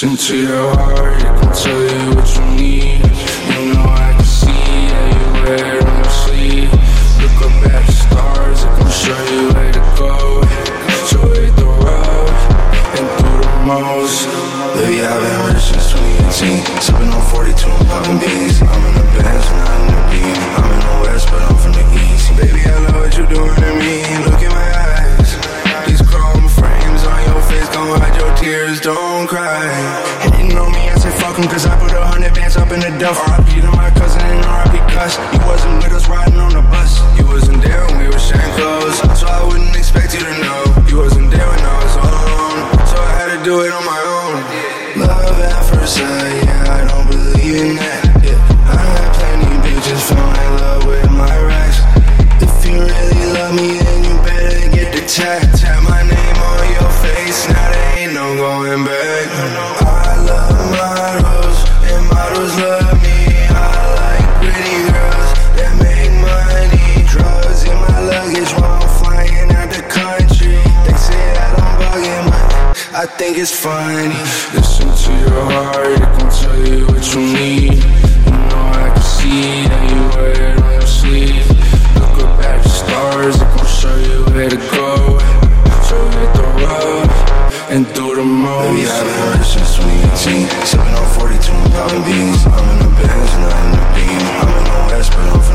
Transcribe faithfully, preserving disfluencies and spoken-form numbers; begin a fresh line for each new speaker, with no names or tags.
Listen to your heart, it can tell you what you need. You know I can see that you wear it on your sleeve. Look up at the stars, it can show you where to go. So hit the road and through the most.
Baby, I've been rich since twenty eighteen. Sipping on forty-two and popping beans. I'm in the Benz, not in the beam. I'm in the West, but I'm from the East. Baby, I love what you doing to me. Look in my eyes. These chrome frames on your face, don't hide your tears, don't cry. Hating on me, I say fuck him, cause I put a hundred bands up in the duff. R I P to my cousin and R I P cuss. You wasn't with us riding on the bus. You wasn't there when we were sharing clothes, so I wouldn't expect you to know. You wasn't there when I was alone, so I had to do it on my own. Love at first sight, yeah, I don't believe in that. Yeah, I had plenty bitches fell in love with my racks. If you really love me, then you better get the tag. Tap my name on your face, now there ain't no going back. I love models, and models love me. I like pretty girls that make money. Drugs in my luggage while I'm flying out the country. They say that I'm bugging, but I think it's funny.
Listen to your heart, it can tell you what you need. You know I can see that you wear it on your sleeve. Look up at the stars, it can show you where to go. So hit the road and through the most.
Baby, I've been rich since twenty eighteen. Sipping on forty-two and popping beans. I'm in the Benz, not in the beam. I'm in the West, but I'm from